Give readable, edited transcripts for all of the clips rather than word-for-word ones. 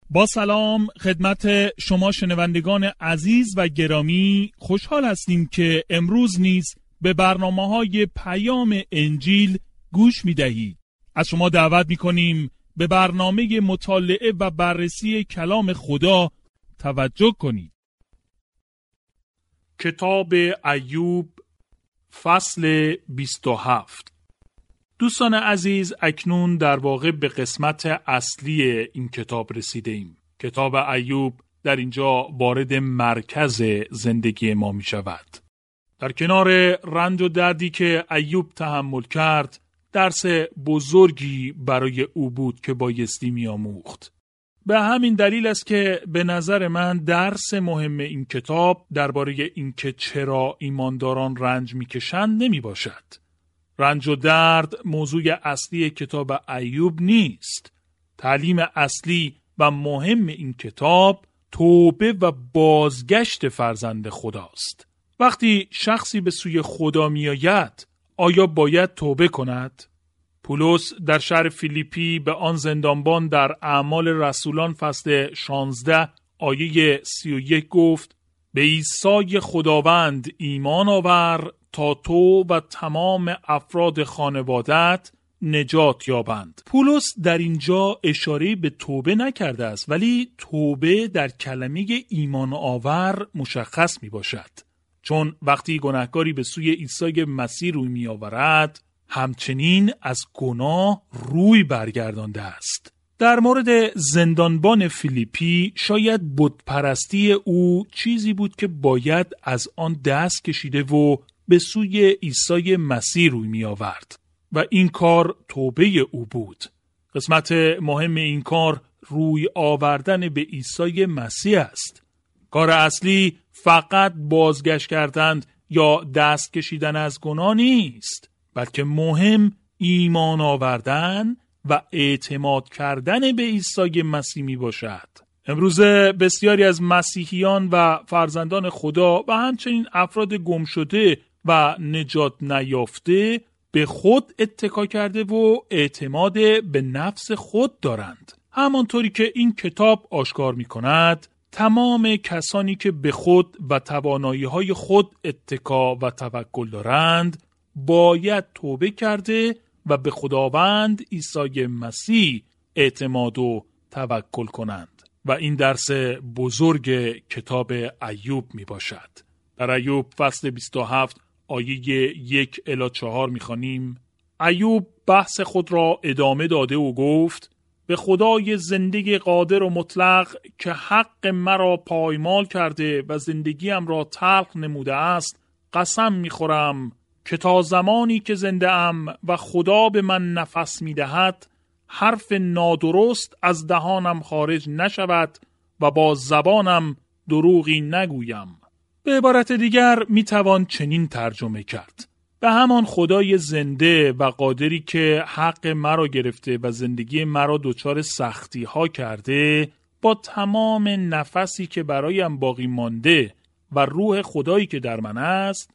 با سلام خدمت شما شنوندگان عزیز و گرامی، خوشحال هستیم که امروز نیز به برنامه‌های پیام انجیل گوش می‌دهید. از شما دعوت می‌کنیم به برنامه مطالعه و بررسی کلام خدا توجه کنید. کتاب ایوب فصل 27. دوستان عزیز، اکنون در واقع به قسمت اصلی این کتاب رسیده ایم. کتاب ایوب در اینجا وارد مرکز زندگی ما می شود. در کنار رنج و دردی که ایوب تحمل کرد، درس بزرگی برای او بود که بایستی می آموخت. به همین دلیل است که به نظر من درس مهم این کتاب درباره اینکه چرا ایمانداران رنج می کشند نمی باشد. رنج و درد موضوع اصلی کتاب ایوب نیست. تعلیم اصلی و مهم این کتاب توبه و بازگشت فرزند خداست. وقتی شخصی به سوی خدا می آید، آیا باید توبه کند؟ پولس در شهر فیلیپی به آن زندانبان در اعمال رسولان فصل 16 آیه 31 گفت: به عیسی خداوند ایمان آور تا تو و تمام افراد خانوادت نجات یابند. پولس در اینجا اشاره به توبه نکرده است، ولی توبه در کلمه ایمان آور مشخص می باشد. چون وقتی گناهکاری به سوی عیسی مسیح روی می آورد، همچنین از گناه روی برگردانده است. در مورد زندانبان فیلیپی شاید بتپرستی او چیزی بود که باید از آن دست کشیده و به سوی عیسی مسیح روی می آورد و این کار توبه او بود. قسمت مهم این کار روی آوردن به عیسی مسیح است. کار اصلی فقط بازگشت کردن یا دست کشیدن از گناه نیست، بلکه مهم ایمان آوردن و اعتماد کردن به عیسی مسیح می باشد. امروزه بسیاری از مسیحیان و فرزندان خدا و همچنین افراد گم شده و نجات نیافته به خود اتکا کرده و اعتماد به نفس خود دارند. همانطوری که این کتاب آشکار می کند، تمام کسانی که به خود و توانایی‌های خود اتکا و توکل دارند باید توبه کرده و به خداوند عیسی مسیح اعتماد و توکل کنند. و این درس بزرگ کتاب ایوب می باشد. در ایوب فصل 27 آیه 1 الی 4 می خوانیم: ایوب بحث خود را ادامه داده و گفت: به خدای زنده قادر و مطلق که حق مرا پایمال کرده و زندگیم را تلخ نموده است، قسم می خورم که تا زمانی که زنده ام و خدا به من نفس می دهد، حرف نادرست از دهانم خارج نشود و با زبانم دروغی نگویم. به عبارت دیگر می توان چنین ترجمه کرد: به همان خدای زنده و قادری که حق مرا گرفته و زندگی مرا دچار سختی ها کرده، با تمام نفسی که برایم باقی مانده و روح خدایی که در من است،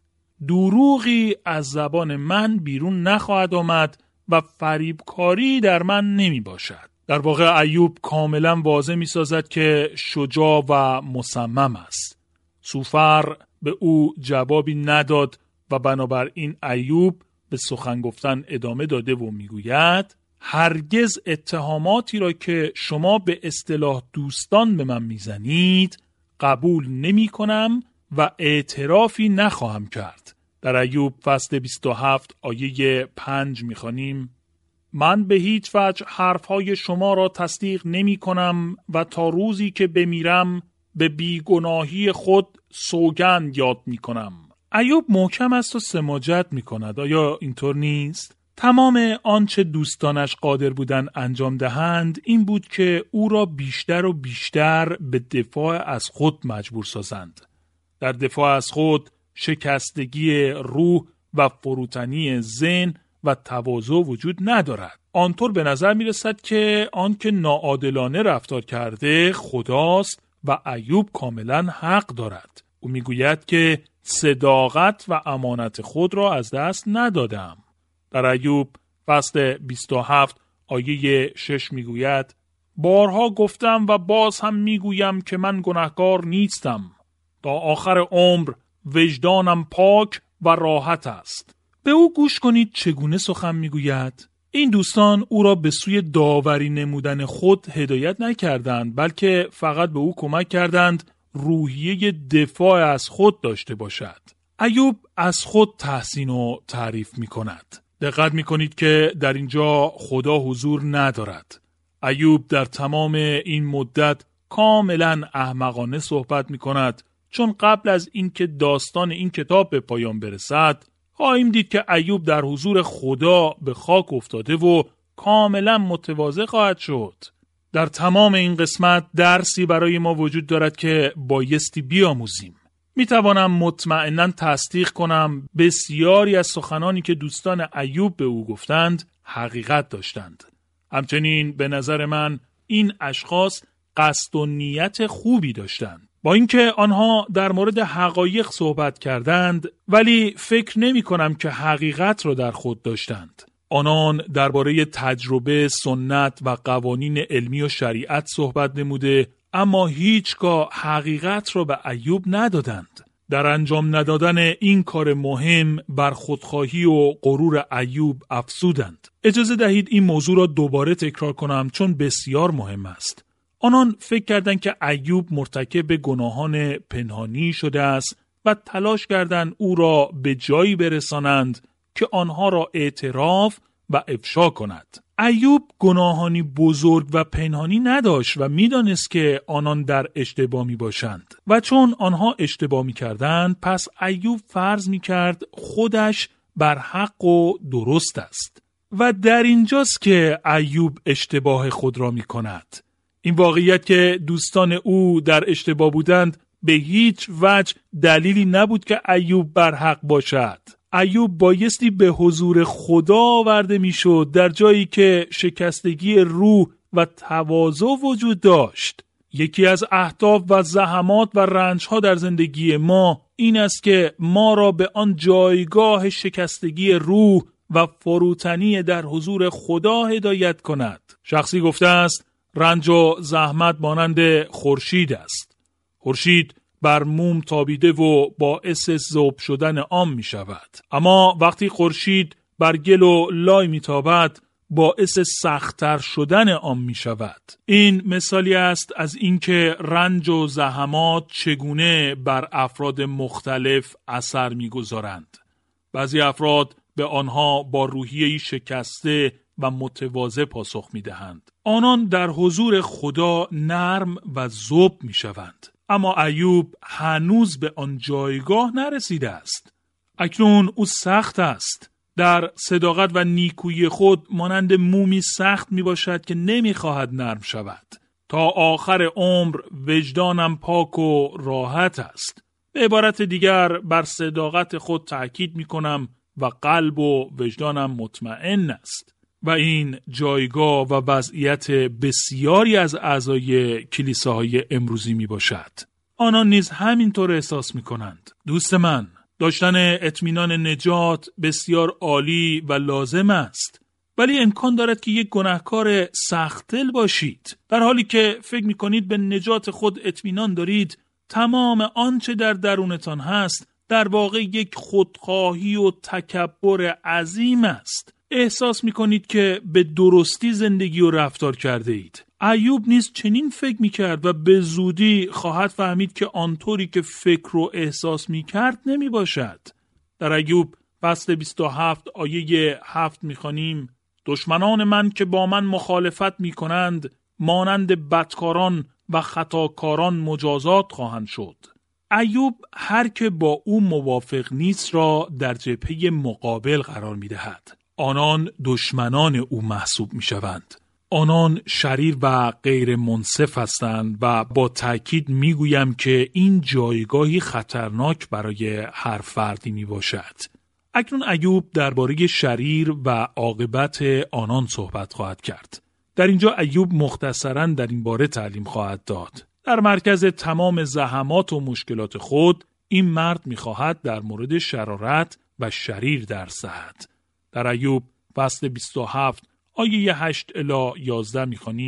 دروغی از زبان من بیرون نخواهد آمد و فریبکاری در من نمی باشد. در واقع ایوب کاملا واضح می سازد که شجاع و مصمم است. سوفر به او جوابی نداد و بنابراین ایوب به سخن گفتن ادامه داده و می گوید: هرگز اتهاماتی را که شما به اصطلاح دوستان به من می زنید قبول نمی کنم و اعترافی نخواهم کرد. در ایوب فصل 27 آیه 5 می خوانیم: من به هیچ وجه حرفهای شما را تصدیق نمی کنم و تا روزی که بمیرم به بیگناهی خود سوگند یاد می کنم. ایوب محکم است و سماجت می کند. آیا اینطور نیست؟ تمام آنچه دوستانش قادر بودند انجام دهند این بود که او را بیشتر و بیشتر به دفاع از خود مجبور سازند. در دفاع از خود شکستگی روح و فروتنی ذهن و تواضع وجود ندارد. آنطور به نظر می رسد که آنکه ناعادلانه رفتار کرده خداست و ایوب کاملا حق دارد. او می گوید که صداقت و امانت خود را از دست ندادم. در ایوب فصل 27 آیه 6 می گوید: بارها گفتم و باز هم میگویم که من گناهکار نیستم. تا آخر عمر وجدانم پاک و راحت است. به او گوش کنید چگونه سخن میگوید. این دوستان او را به سوی داوری نمودن خود هدایت نکردند، بلکه فقط به او کمک کردند روحیه دفاع از خود داشته باشد. ایوب از خود تحسین و تعریف می کند. دقت می کنید که در اینجا خدا حضور ندارد. ایوب در تمام این مدت کاملا احمقانه صحبت می کند، چون قبل از اینکه داستان این کتاب به پایان برسد خواهیم دید که ایوب در حضور خدا به خاک افتاده و کاملا متواضع خواهد شد. در تمام این قسمت درسی برای ما وجود دارد که بایستی بیاموزیم. می توانم مطمئناً تصدیق کنم بسیاری از سخنانی که دوستان ایوب به او گفتند حقیقت داشتند. همچنین به نظر من این اشخاص قصد و نیت خوبی داشتند. با اینکه آنها در مورد حقایق صحبت کردند، ولی فکر نمی کنم که حقیقت را در خود داشتند. آنان درباره تجربه، سنت و قوانین علمی و شریعت صحبت نموده، اما هیچگاه حقیقت را به ایوب ندادند. در انجام ندادن این کار مهم بر خودخواهی و غرور ایوب افزودند. اجازه دهید این موضوع را دوباره تکرار کنم چون بسیار مهم است. آنان فکر کردند که ایوب مرتکب گناهان پنهانی شده است و تلاش کردند او را به جایی برسانند که آنها را اعتراف و افشا کند. ایوب گناهانی بزرگ و پنهانی نداشت و میدانست که آنان در اشتباه می باشند و چون آنها اشتباه می کردند پس ایوب فرض می کرد خودش بر حق و درست است و در اینجاست که ایوب اشتباه خود را می کند. این واقعیت که دوستان او در اشتباه بودند به هیچ وجه دلیلی نبود که ایوب بر حق باشد. ایوب بایستی به حضور خدا آورده میشد در جایی که شکستگی روح و تواضع وجود داشت. یکی از اهداف و زحمات و رنجها در زندگی ما این است که ما را به آن جایگاه شکستگی روح و فروتنی در حضور خدا هدایت کند. شخصی گفته است رنج و زحمت مانند خورشید است. خورشید بر موم تابیده و باعث ذوب شدن آن می شود. اما وقتی خورشید بر گل و لای می تابد باعث سخت‌تر شدن آن می شود. این مثالی است از اینکه رنج و زحمات چگونه بر افراد مختلف اثر می گذارند. بعضی افراد به آنها با روحیه‌ای شکسته و متواضع پاسخ می دهند. آنان در حضور خدا نرم و ذوب می شوند. اما ایوب هنوز به آن جایگاه نرسیده است. اکنون او سخت است. در صداقت و نیکویی خود مانند مومی سخت می باشد که نمی خواهد نرم شود. تا آخر عمر وجدانم پاک و راحت است. به عبارت دیگر بر صداقت خود تأکید می کنم و قلب و وجدانم مطمئن است. و این جایگاه و وضعیت بسیاری از اعضای کلیساهای امروزی می باشد. آنان نیز همینطور احساس می کنند. دوست من، داشتن اطمینان نجات بسیار عالی و لازم است. ولی امکان دارد که یک گناهکار سخت‌دل باشید. در حالی که فکر می کنید به نجات خود اطمینان دارید، تمام آنچه در درونتان هست در واقع یک خودخواهی و تکبر عظیم است. احساس می کنید که به درستی زندگی و رفتار کرده اید. ایوب نیز چنین فکر می کرد و به زودی خواهد فهمید که آنطوری که فکر و احساس می کرد نمی باشد. در ایوب فصل 27 آیه 7 می خوانیم: دشمنان من که با من مخالفت می کنند مانند بدکاران و خطاکاران مجازات خواهند شد. ایوب هر که با او موافق نیست را در جبهه مقابل قرار می دهد. آنان دشمنان او محسوب می شوند. آنان شریر و غیر منصف هستند و با تأکید می گویم که این جایگاهی خطرناک برای هر فردی می باشد. اکنون ایوب درباره شریر و عاقبت آنان صحبت خواهد کرد. در اینجا ایوب مختصراً در این باره تعلیم خواهد داد. در مرکز تمام زحمات و مشکلات خود این مرد می خواهد در مورد شرارت و شریر درس دهد. در ایوب فصل 27 آیه 8 الی 11 می‌خوانیم: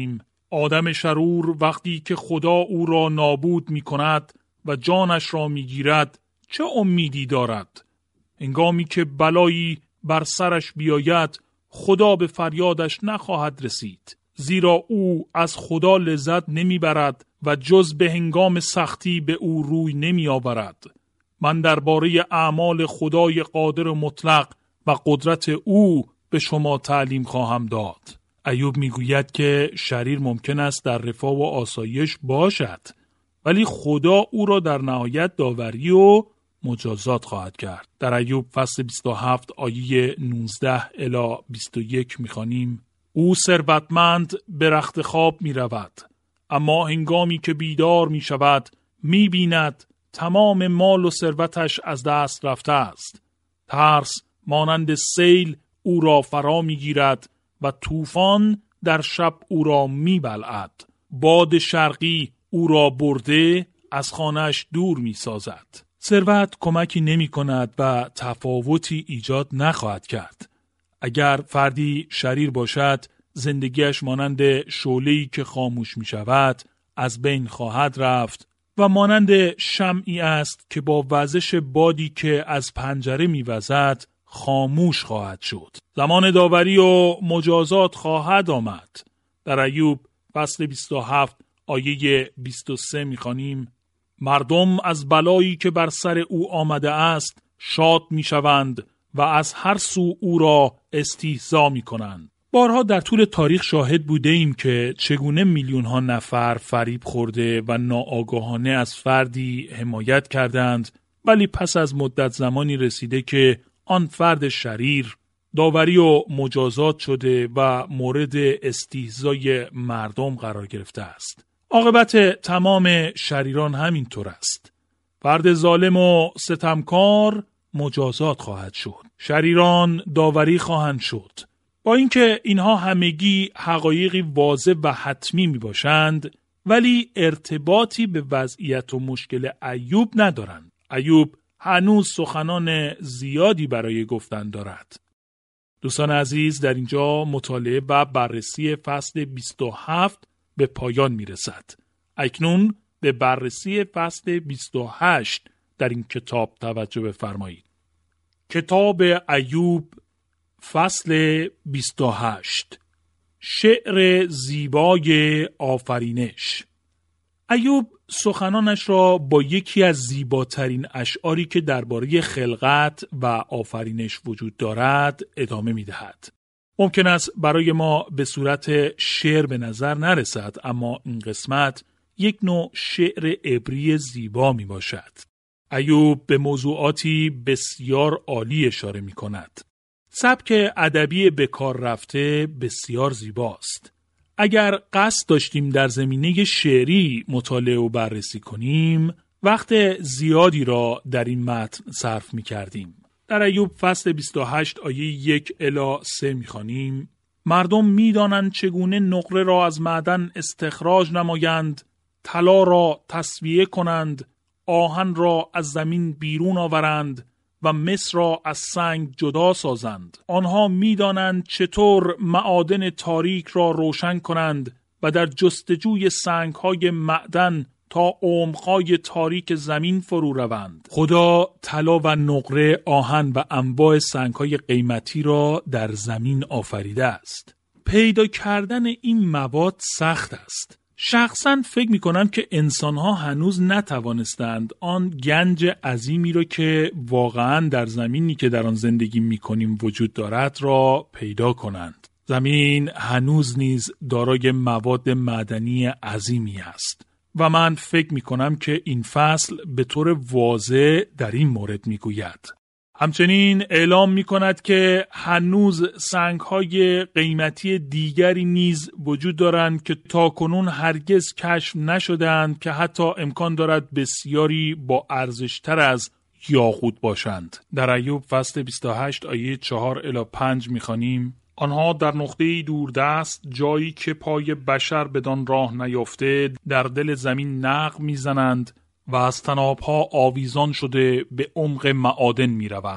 آدم شرور وقتی که خدا او را نابود می کند و جانش را می گیرد چه امیدی دارد؟ هنگامی که بلایی بر سرش بیاید خدا به فریادش نخواهد رسید، زیرا او از خدا لذت نمی برد و جز به هنگام سختی به او روی نمی آورد. من درباره اعمال خدای قادر مطلق و قدرت او به شما تعلیم خواهم داد. ایوب میگوید که شریر ممکن است در رفاه و آسایش باشد، ولی خدا او را در نهایت داوری و مجازات خواهد کرد. در ایوب فصل 27 آیه 19 الی 21 میخوانیم: او ثروتمند به رخت خواب می رود، اما هنگامی که بیدار می شود می بیند تمام مال و ثروتش از دست رفته است. ترس مانند سیل او را فرا می گیرد و طوفان در شب او را می بلعد. باد شرقی او را برده از خانه‌اش دور می سازد. ثروت کمکی نمی کند و تفاوتی ایجاد نخواهد کرد. اگر فردی شریر باشد، زندگیش مانند شعله‌ای که خاموش می شود از بین خواهد رفت و مانند شمعی است که با وزش بادی که از پنجره می وزد خاموش خواهد شد. زمان داوری و مجازات خواهد آمد. در ایوب فصل 27 آیه 23 می خوانیم: مردم از بلایی که بر سر او آمده است شاد می شوند و از هر سو او را استهزا می کنند. بارها در طول تاریخ شاهد بوده ایم که چگونه میلیون ها نفر فریب خورده و ناآگاهانه از فردی حمایت کردند، ولی پس از مدت زمانی رسیده که آن فرد شریر داوری و مجازات شده و مورد استهزای مردم قرار گرفته است. عاقبت تمام شریران همین طور است. فرد ظالم و ستمکار مجازات خواهد شد. شریران داوری خواهند شد. با اینکه اینها همگی حقایقی واضح و حتمی می باشند، ولی ارتباطی به وضعیت و مشکل ایوب ندارند. ایوب هنوز سخنان زیادی برای گفتن دارد. دوستان عزیز، در اینجا مطالعه و بررسی فصل 27 به پایان می رسد. اکنون به بررسی فصل 28 در این کتاب توجه بفرمایید. کتاب ایوب فصل 28. شعر زیبای آفرینش. ایوب سخنانش را با یکی از زیباترین اشعاری که درباره خلقت و آفرینش وجود دارد ادامه می دهد. ممکن است برای ما به صورت شعر به نظر نرسد، اما این قسمت یک نوع شعر عبری زیبا می باشد. ایوب به موضوعاتی بسیار عالی اشاره می کند. سبک ادبی به کار رفته بسیار زیباست. اگر قصد داشتیم در زمینه شعری مطالعه و بررسی کنیم، وقت زیادی را در این متن صرف می کردیم. در ایوب فصل 28 آیه 1 الی 3 می خوانیم: مردم می دانند چگونه نقره را از معدن استخراج نمایند، طلا را تسویه کنند، آهن را از زمین بیرون آورند و مس را از سنگ جدا سازند. آنها می دانند چطور معادن تاریک را روشن کنند و در جستجوی سنگ‌های معدن تا عمق‌های تاریک زمین فرو روند. خدا طلا و نقره، آهن و انواع سنگ‌های قیمتی را در زمین آفریده است. پیدا کردن این مواد سخت است. شخصاً فکر می‌کنم که انسان‌ها هنوز نتوانستند آن گنج عظیمی را که واقعاً در زمینی که در آن زندگی می‌کنیم وجود دارد را پیدا کنند. زمین هنوز نیز دارای مواد معدنی عظیمی است و من فکر می‌کنم که این فصل به طور واضح در این مورد می‌گوید. همچنین اعلام می کند که هنوز سنگ‌های قیمتی دیگری نیز وجود دارند که تاکنون هرگز کشف نشدند که حتی امکان دارد بسیاری با ارزش‌تر از یاقوت باشند. در ایوب فصل 28 آیه 4 الی 5 می خوانیم: آنها در نقطه‌ای دوردست، جایی که پای بشر بدان راه نیافته، در دل زمین نقب می‌زنند و از طناب‌ها آویزان شده به عمق معادن می روند.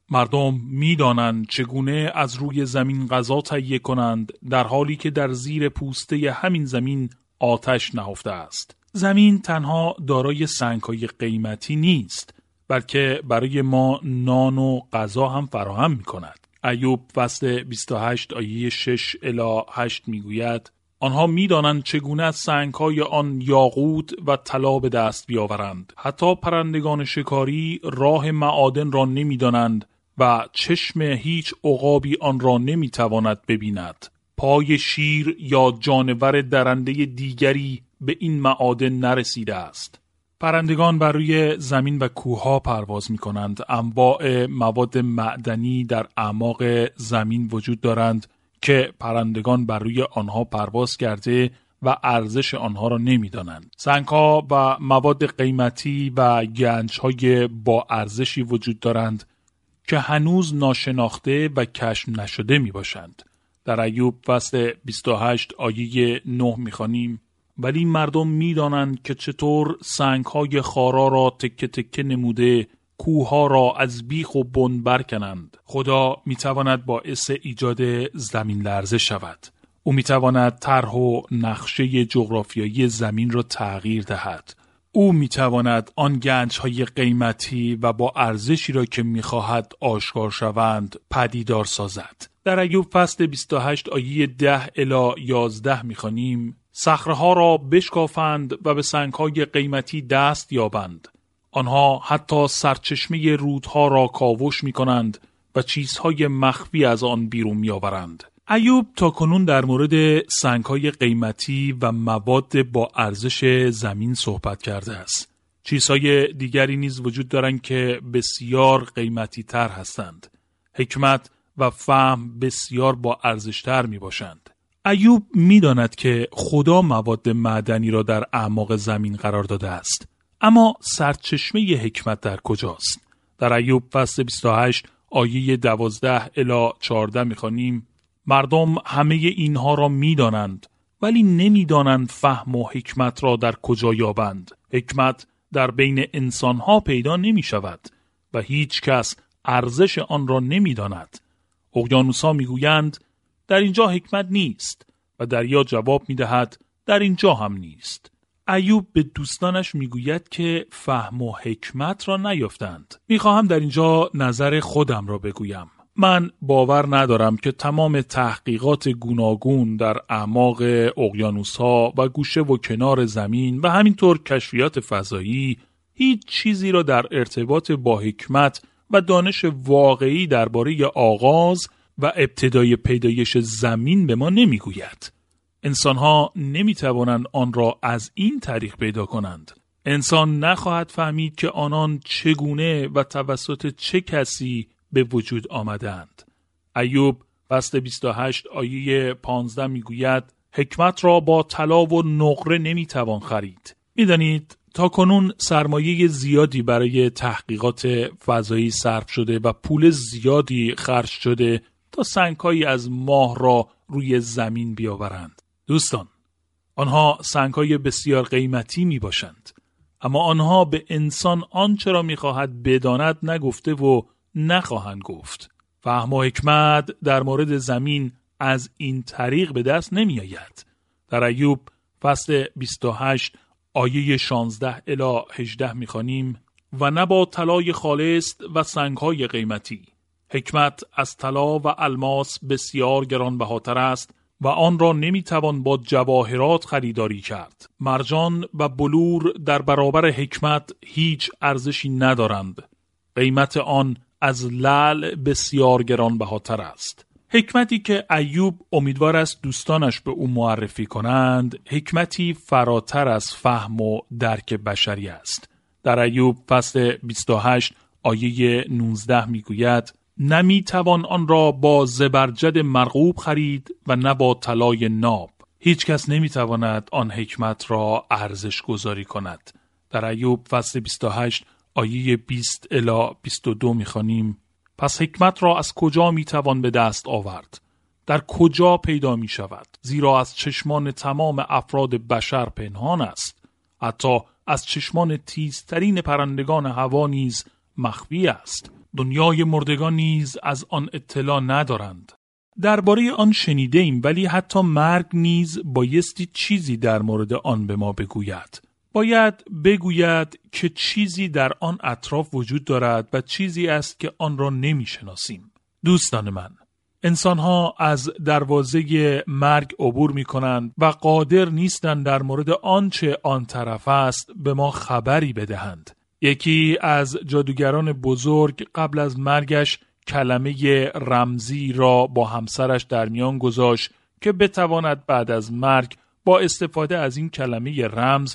مردم می‌دانند چگونه از روی زمین غذا تهیه کنند، در حالی که در زیر پوسته همین زمین آتش نهفته است. زمین تنها دارای سنگ‌های قیمتی نیست، بلکه برای ما نان و غذا هم فراهم می‌کند. ایوب فصل 28 آیه 6 الی 8 میگوید: آنها می‌دانند چگونه از سنگ‌های آن یاقوت و طلا به دست بیاورند. حتی پرندگان شکاری راه معادن را نمی‌دانند و چشم هیچ عقابی آن را نمی‌تواند ببیند. پای شیر یا جانور درنده دیگری به این معادن نرسیده است. پرندگان بر روی زمین و کوه‌ها پرواز می‌کنند. انواع مواد معدنی در اعماق زمین وجود دارند که پرندگان بر روی آنها پرواز کرده و ارزش آنها را نمی‌دانند. سنگ‌ها و مواد قیمتی و گنج‌های با ارزشی وجود دارند که هنوز ناشناخته و کشف نشده میباشند. در ایوب فصل 28 آیه 9 میخوانیم: ولی مردم میدانند که چطور سنگ‌های خارا را تکه تکه نموده، کوه‌ها را از بیخ و بن برکنند. خدا میتواند باعث ایجاد زمین لرزه شود. او میتواند طرح و نقشه جغرافیایی زمین را تغییر دهد. او میتواند آن گنج‌های قیمتی و با ارزشی را که میخواهد آشکار شوند پدیدار سازد. در ایوب فصل 28 آیه 10 الی 11 میخوانیم: صخره‌ها را بشکافند و به سنگ‌های قیمتی دست یابند. آنها حتی سرچشمه رودها را کاوش میکنند و چیزهای مخفی از آن بیرون میآورند. ایوب تا کنون در مورد سنگ‌های قیمتی و مواد با ارزش زمین صحبت کرده است. چیزهای دیگری نیز وجود دارند که بسیار قیمتی تر هستند. حکمت و فهم بسیار با ارزشتر می باشند. ایوب می داند که خدا مواد معدنی را در اعماق زمین قرار داده است. اما سرچشمه حکمت در کجاست؟ در ایوب فصل 28 آیه 12 الی 14 می خوانیم: مردم همه اینها را می دانند، ولی نمی دانند فهم و حکمت را در کجا یابند. حکمت در بین انسانها پیدا نمی شود و هیچ کس ارزش آن را نمی داند. اقیانوس‌ها می گویند در اینجا حکمت نیست و دریا جواب می دهد در اینجا هم نیست. ایوب به دوستانش می گوید که فهم و حکمت را نیافتند. می خواهم در اینجا نظر خودم را بگویم. من باور ندارم که تمام تحقیقات گوناگون در اعماق اقیانوس‌ها و گوشه و کنار زمین و همینطور کشفیات فضایی هیچ چیزی را در ارتباط با حکمت و دانش واقعی درباره آغاز و ابتدای پیدایش زمین به ما نمیگوید. انسان‌ها نمی‌توانند آن را از این طریق پیدا کنند. انسان نخواهد فهمید که آنان چگونه و توسط چه کسی به وجود آمدند. ایوب فصل 28 آیه 15 میگوید: حکمت را با طلا و نقره نمیتوان خرید. میدانید تا کنون سرمایه زیادی برای تحقیقات فضایی صرف شده و پول زیادی خرج شده تا سنگ‌هایی از ماه را روی زمین بیاورند. دوستان، آنها سنگ‌های بسیار قیمتی میباشند، اما آنها به انسان آنچه را میخواهد بداند نگفته و نخواهند گفت. فهم و حکمت در مورد زمین از این طریق به دست نمی آید. در ایوب فصل 28 آیه 16 الی 18 می خوانیم: و نه با طلای خالص و سنگ‌های قیمتی. حکمت از طلا و الماس بسیار گرانبهاتر است و آن را نمی توان با جواهرات خریداری کرد. مرجان و بلور در برابر حکمت هیچ ارزشی ندارند. قیمت آن از لعل بسیار گرانبهاتر است. حکمتی که ایوب امیدوار است دوستانش به او معرفی کنند، حکمتی فراتر از فهم و درک بشری است. در ایوب فصل 28 آیه 19 میگوید: نمیتوان آن را با زبرجد مرغوب خرید و نه با طلای ناب. هیچ کس نمیتواند آن حکمت را ارزش گذاری کند. در ایوب فصل 28 آیه 20 الی 22 میخوانیم: پس حکمت را از کجا میتوان به دست آورد؟ در کجا پیدا می شود؟ زیرا از چشمان تمام افراد بشر پنهان است. حتی از چشمان تیزترین پرندگان هوا نیز مخفی است. دنیای مردگان نیز از آن اطلاع ندارند. درباره آن شنیده ایم، ولی حتی مرگ نیز بایستی چیزی در مورد آن به ما بگوید. باید بگوید که چیزی در آن اطراف وجود دارد و چیزی است که آن را نمی‌شناسیم. دوستان من، انسان‌ها از دروازه مرگ عبور می‌کنند و قادر نیستند در مورد آنچه آن طرف است به ما خبری بدهند. یکی از جادوگران بزرگ قبل از مرگش کلمه رمزی را با همسرش در میان گذاشت که بتواند بعد از مرگ با استفاده از این کلمه رمز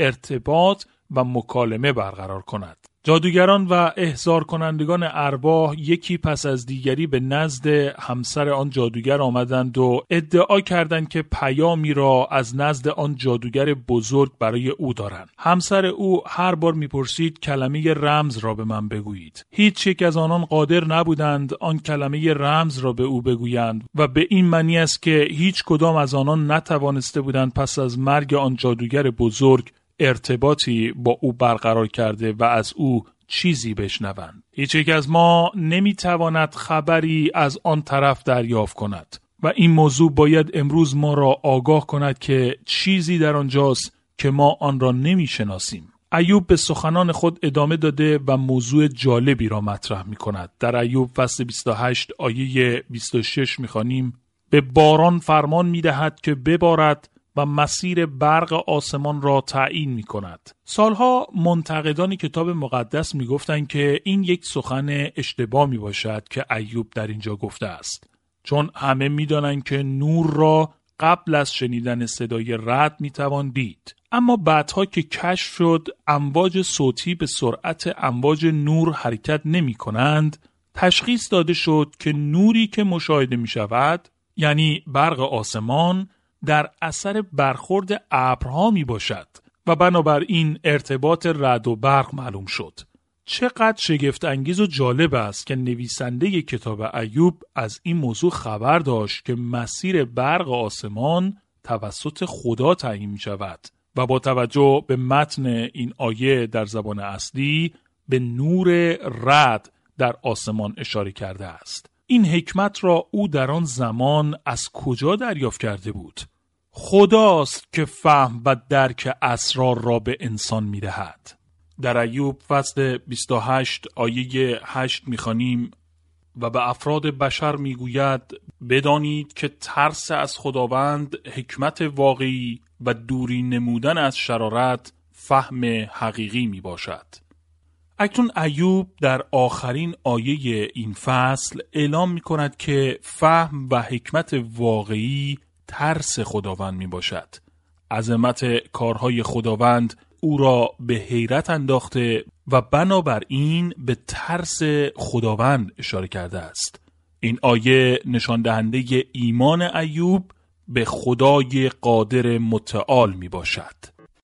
ارتباط و مکالمه برقرار کند. جادوگران و احضار کنندگان ارواح یکی پس از دیگری به نزد همسر آن جادوگر آمدند و ادعا کردند که پیامی را از نزد آن جادوگر بزرگ برای او دارند. همسر او هر بار میپرسید کلمه رمز را به من بگویید. هیچ یک از آنان قادر نبودند آن کلمه رمز را به او بگویند و به این معنی است که هیچ کدام از آنان نتوانسته بودند پس از مرگ آن جادوگر بزرگ ارتباطی با او برقرار کرده و از او چیزی بشنوند. هیچ یک از ما نمیتواند خبری از آن طرف دریافت کند و این موضوع باید امروز ما را آگاه کند که چیزی در آنجاست که ما آن را نمیشناسیم. ایوب به سخنان خود ادامه داده و موضوع جالبی را مطرح می کند. در ایوب فصل 28 آیه 26 می‌خوانیم: به باران فرمان می‌دهد که ببارد و مسیر برق آسمان را تعیین می کند. سالها منتقدان کتاب مقدس می گفتند که این یک سخن اشتباه می باشد که ایوب در اینجا گفته است. چون همه می دانند که نور را قبل از شنیدن صدای رعد می توان دید. اما بعدها که کشف شد امواج صوتی به سرعت امواج نور حرکت نمی کنند، تشخیص داده شد که نوری که مشاهده می شود، یعنی برق آسمان، در اثر برخورد ابرها می باشد و بنابراین ارتباط رعد و برق معلوم شد. چقدر شگفت انگیز و جالب است که نویسنده کتاب ایوب از این موضوع خبر داشت که مسیر برق آسمان توسط خدا تعیین می شود و با توجه به متن این آیه در زبان اصلی به نور رعد در آسمان اشاره کرده است. این حکمت را او در آن زمان از کجا دریافت کرده بود؟ خداست که فهم و درک اسرار را به انسان می دهد. در ایوب فصل 28 آیه 8 می خوانیم: و به افراد بشر می گوید بدانید که ترس از خداوند حکمت واقعی و دوری نمودن از شرارت فهم حقیقی می باشد. اکنون ایوب در آخرین آیه این فصل اعلام می کند که فهم و حکمت واقعی ترس خداوند می باشد. عظمت کارهای خداوند او را به حیرت انداخته و بنابراین به ترس خداوند اشاره کرده است. این آیه نشان دهنده ایمان ایوب به خدای قادر متعال می باشد.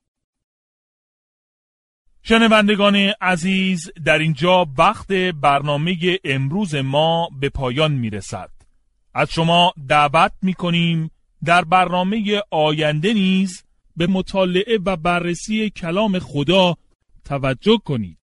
شنوندگان عزیز، در اینجا وقت برنامه امروز ما به پایان می رسد. از شما دعوت می کنیم در برنامه آینده نیز به مطالعه و بررسی کلام خدا توجه کنید.